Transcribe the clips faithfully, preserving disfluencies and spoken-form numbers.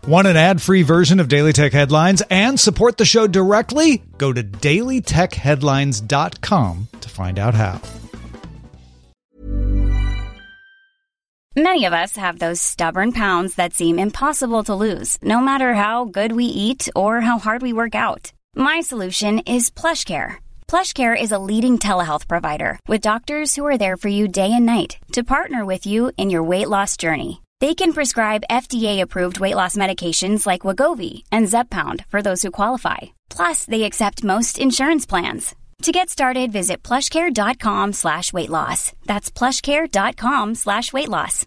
Want an ad-free version of Daily Tech Headlines and support the show directly? Go to daily tech headlines dot com to find out how. Many of us have those stubborn pounds that seem impossible to lose, no matter how good we eat or how hard we work out. My solution is PlushCare. PlushCare is a leading telehealth provider with doctors who are there for you day and night to partner with you in your weight loss journey. They can prescribe F D A-approved weight loss medications like Wegovy and Zepbound for those who qualify. Plus, they accept most insurance plans. To get started, visit plushcare.com slash weight loss. That's plushcare.com slash weight loss.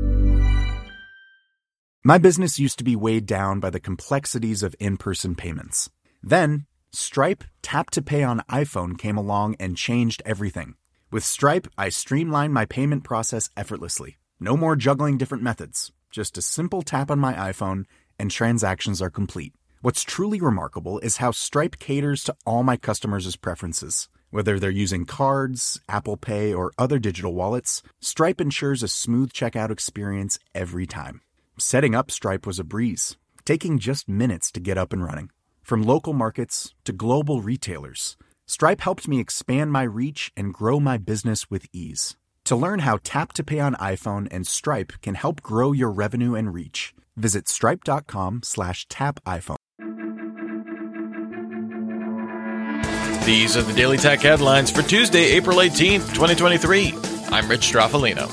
My business used to be weighed down by the complexities of in-person payments. Then, Stripe Tap to Pay on iPhone came along and changed everything. With Stripe, I streamlined my payment process effortlessly. No more juggling different methods. Just a simple tap on my iPhone and transactions are complete. What's truly remarkable is how Stripe caters to all my customers' preferences. Whether they're using cards, Apple Pay, or other digital wallets, Stripe ensures a smooth checkout experience every time. Setting up Stripe was a breeze, taking just minutes to get up and running. From local markets to global retailers, Stripe helped me expand my reach and grow my business with ease. To learn how Tap to Pay on iPhone and Stripe can help grow your revenue and reach, visit stripe.com slash tap iPhone. These are the Daily Tech Headlines for Tuesday, April eighteenth, twenty twenty-three. I'm Rich Straffolino.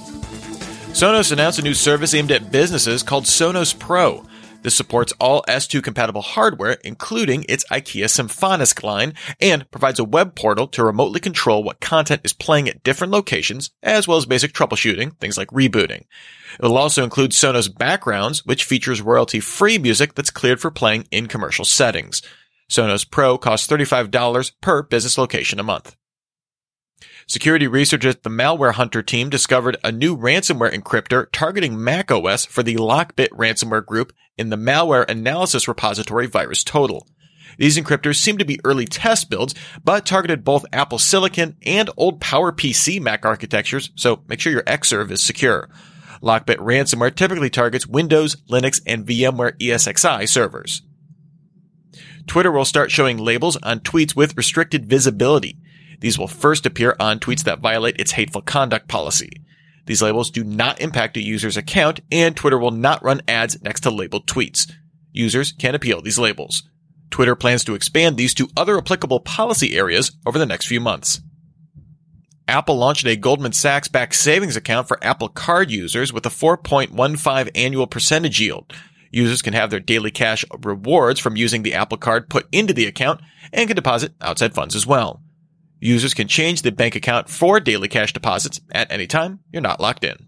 Sonos announced a new service aimed at businesses called Sonos Pro. This supports all S two compatible hardware, including its IKEA Symfonisk line, and provides a web portal to remotely control what content is playing at different locations, as well as basic troubleshooting, things like rebooting. It will also include Sonos Backgrounds, which features royalty-free music that's cleared for playing in commercial settings. Sonos Pro costs thirty-five dollars per business location a month. Security researchers at the Malware Hunter team discovered a new ransomware encryptor targeting macOS for the Lockbit ransomware group in the malware analysis repository VirusTotal. These encryptors seem to be early test builds, but targeted both Apple Silicon and old PowerPC Mac architectures, so make sure your Xserve is secure. Lockbit ransomware typically targets Windows, Linux, and VMware E S X i servers. Twitter will start showing labels on tweets with restricted visibility. These will first appear on tweets that violate its hateful conduct policy. These labels do not impact a user's account, and Twitter will not run ads next to labeled tweets. Users can appeal these labels. Twitter plans to expand these to other applicable policy areas over the next few months. Apple launched a Goldman Sachs-backed savings account for Apple Card users with a four point one five annual percentage yield. Users can have their daily cash rewards from using the Apple Card put into the account and can deposit outside funds as well. Users can change the bank account for daily cash deposits at any time. You're not locked in.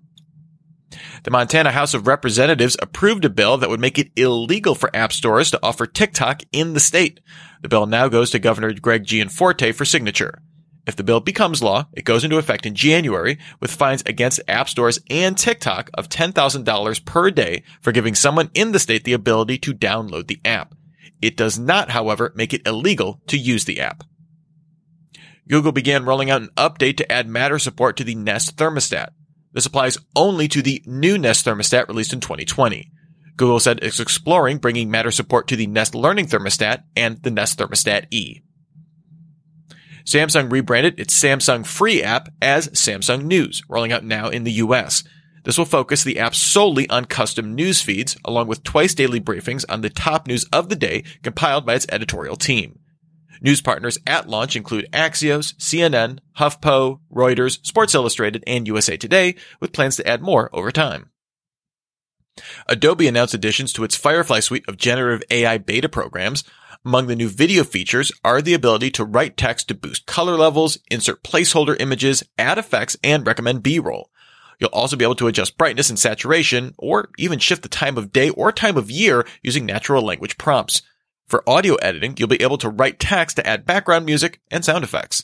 The Montana House of Representatives approved a bill that would make it illegal for app stores to offer TikTok in the state. The bill now goes to Governor Greg Gianforte for signature. If the bill becomes law, it goes into effect in January with fines against app stores and TikTok of ten thousand dollars per day for giving someone in the state the ability to download the app. It does not, however, make it illegal to use the app. Google began rolling out an update to add Matter support to the Nest thermostat. This applies only to the new Nest thermostat released in twenty twenty. Google said it's exploring bringing Matter support to the Nest Learning thermostat and the Nest Thermostat E. Samsung rebranded its Samsung Free app as Samsung News, rolling out now in the U S. This will focus the app solely on custom news feeds, along with twice daily briefings on the top news of the day compiled by its editorial team. News partners at launch include Axios, C N N, HuffPo, Reuters, Sports Illustrated, and U S A Today, with plans to add more over time. Adobe announced additions to its Firefly suite of generative A I beta programs. Among the new video features are the ability to write text to boost color levels, insert placeholder images, add effects, and recommend B-roll. You'll also be able to adjust brightness and saturation, or even shift the time of day or time of year using natural language prompts. For audio editing, you'll be able to write text to add background music and sound effects.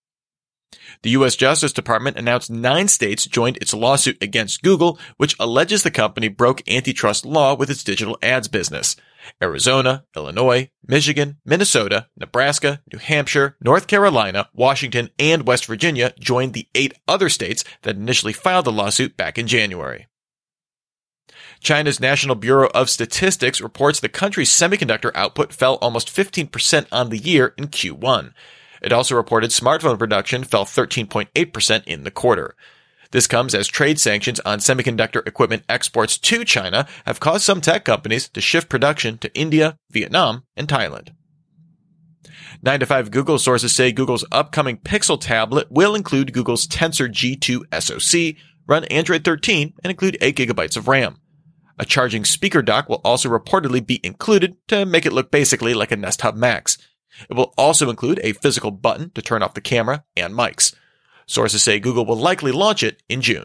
The U S Justice Department announced nine states joined its lawsuit against Google, which alleges the company broke antitrust law with its digital ads business. Arizona, Illinois, Michigan, Minnesota, Nebraska, New Hampshire, North Carolina, Washington, and West Virginia joined the eight other states that initially filed the lawsuit back in January. China's National Bureau of Statistics reports the country's semiconductor output fell almost fifteen percent on the year in Q one. It also reported smartphone production fell thirteen point eight percent in the quarter. This comes as trade sanctions on semiconductor equipment exports to China have caused some tech companies to shift production to India, Vietnam, and Thailand. nine to five Google sources say Google's upcoming Pixel tablet will include Google's Tensor G two S O C, run Android thirteen, and include eight gigabytes of RAM. A charging speaker dock will also reportedly be included to make it look basically like a Nest Hub Max. It will also include a physical button to turn off the camera and mics. Sources say Google will likely launch it in June.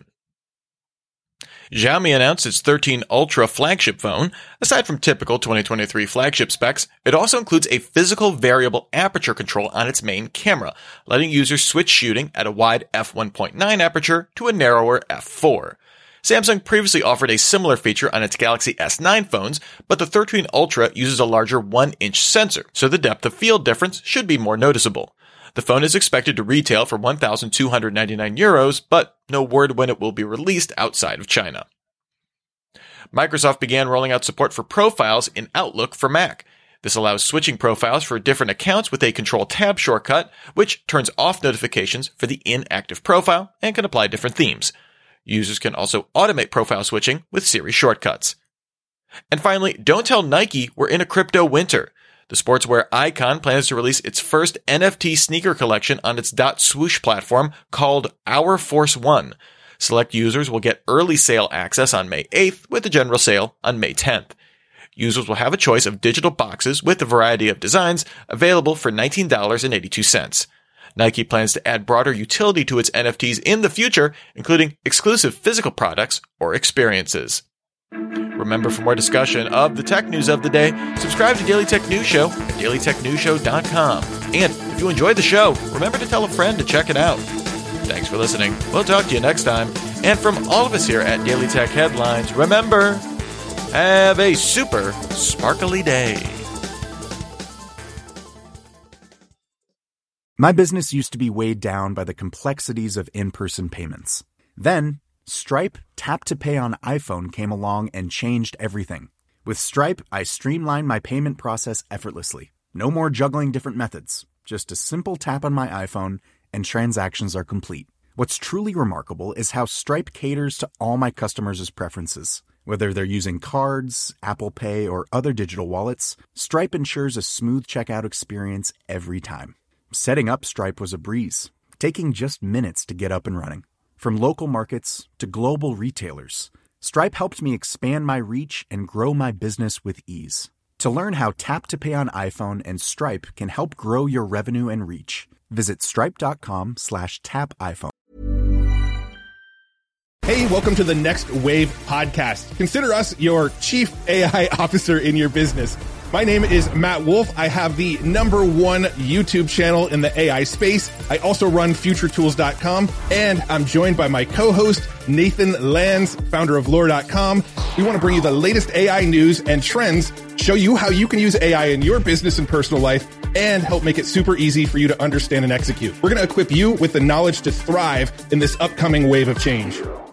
Xiaomi announced its thirteen Ultra flagship phone. Aside from typical twenty twenty-three flagship specs, it also includes a physical variable aperture control on its main camera, letting users switch shooting at a wide f one point nine aperture to a narrower f four. Samsung previously offered a similar feature on its Galaxy S nine phones, but the thirteen Ultra uses a larger one inch sensor, so the depth of field difference should be more noticeable. The phone is expected to retail for one thousand two hundred ninety-nine euros, but no word when it will be released outside of China. Microsoft began rolling out support for profiles in Outlook for Mac. This allows switching profiles for different accounts with a Control-Tab shortcut, which turns off notifications for the inactive profile and can apply different themes. Users can also automate profile switching with Siri shortcuts. And finally, don't tell Nike we're in a crypto winter. The sportswear icon plans to release its first N F T sneaker collection on its .swoosh platform called Our Force One. Select users will get early sale access on May eighth with a general sale on May tenth. Users will have a choice of digital boxes with a variety of designs available for nineteen dollars and eighty-two cents. Nike plans to add broader utility to its N F Ts in the future, including exclusive physical products or experiences. Remember, for more discussion of the tech news of the day, subscribe to Daily Tech News Show at daily tech news show dot com. And if you enjoyed the show, remember to tell a friend to check it out. Thanks for listening. We'll talk to you next time. And from all of us here at Daily Tech Headlines, remember, have a super sparkly day. My business used to be weighed down by the complexities of in-person payments. Then, Stripe Tap to Pay on iPhone came along and changed everything. With Stripe, I streamlined my payment process effortlessly. No more juggling different methods. Just a simple tap on my iPhone and transactions are complete. What's truly remarkable is how Stripe caters to all my customers' preferences. Whether they're using cards, Apple Pay, or other digital wallets, Stripe ensures a smooth checkout experience every time. Setting up Stripe was a breeze, taking just minutes to get up and running. From local markets to global retailers, Stripe helped me expand my reach and grow my business with ease. To learn how Tap to Pay on iPhone and Stripe can help grow your revenue and reach, visit stripe.com slash tap iPhone. Hey, welcome to the Next Wave podcast. Consider us your chief A I officer in your business. My name is Matt Wolf. I have the number one YouTube channel in the A I space. I also run future tools dot com, and I'm joined by my co-host, Nathan Lands, founder of lore dot com. We want to bring you the latest A I news and trends, show you how you can use A I in your business and personal life, and help make it super easy for you to understand and execute. We're going to equip you with the knowledge to thrive in this upcoming wave of change.